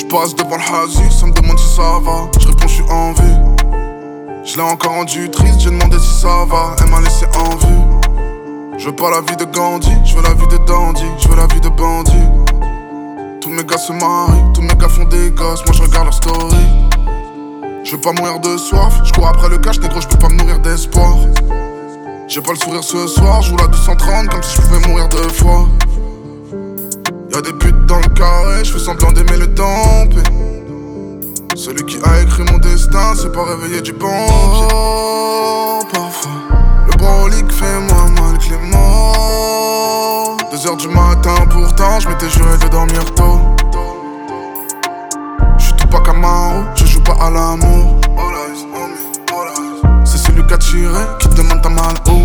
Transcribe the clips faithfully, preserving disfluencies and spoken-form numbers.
passe devant le hasi, ça me demande si ça va. Je réponds, je suis en vie. Je l'ai encore rendu triste, j'ai demandé si ça va. Elle m'a laissé en vue. Je veux pas la vie de Gandhi, je veux la vie de dandy, je veux la vie de bandit. Tous mes gars se marient, tous mes gars font des gosses, moi je regarde leur story. Je veux pas mourir de soif, je cours après le cash, négro, je peux pas me nourrir d'espoir. J'ai pas le sourire ce soir, je roule à deux cent trente comme si je pouvais mourir deux fois. Y'a des putes dans le carré, je fais semblant d'aimer le tempé. Celui qui a écrit mon destin, c'est pas réveillé du bon pied. Oh, parfois, le brolique fait moins mal que les mots. Deux heures du matin, pourtant, je m'étais juré de dormir tôt. J'suis tout pas Camaro, je joue pas à l'amour. C'est celui qui a tiré, qui te demande ta mal où.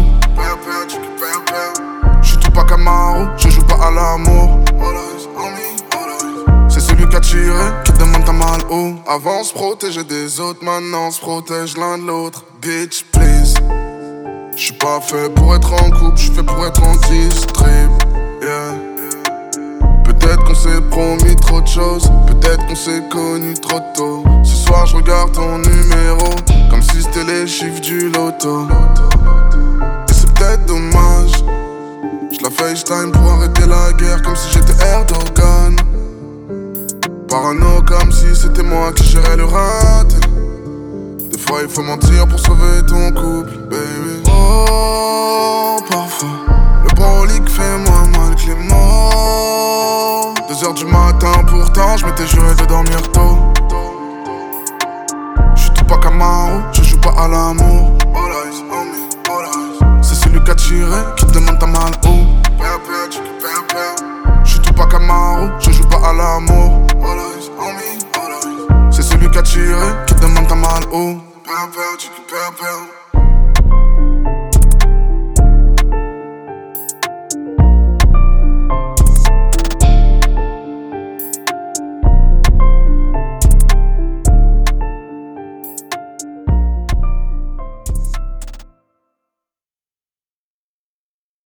J'suis tout pas Camaro, je joue pas à l'amour. C'est celui qui a tiré, qui te demande ta mal où. Avant on se protégeait des autres, maintenant on se protège l'un de l'autre. Bitch please. J'suis pas fait pour être en couple, j'suis fait pour être en distrib. Yeah. Peut-être qu'on s'est promis trop de choses, peut-être qu'on s'est connu trop tôt. Ce soir je regarde ton numéro, comme si c'était les chiffres du loto. Et c'est peut-être dommage, j'la FaceTime pour arrêter la guerre, comme si j'étais Erdogan. Parano comme si c'était moi qui gérais le raté. Des fois il faut mentir pour sauver ton couple, baby. Oh, parfois, le brolique fait moins mal que les mots. Deux heures du matin, pourtant, je m'étais juré de dormir tôt. J'suis tout pas Camaro, je joue pas à l'amour. C'est celui qui a tiré, qui te demande ta mal où. J'suis tout pas Camaro, je joue pas à l'amour. C'est celui qui a tiré, qui te demande ta mal où.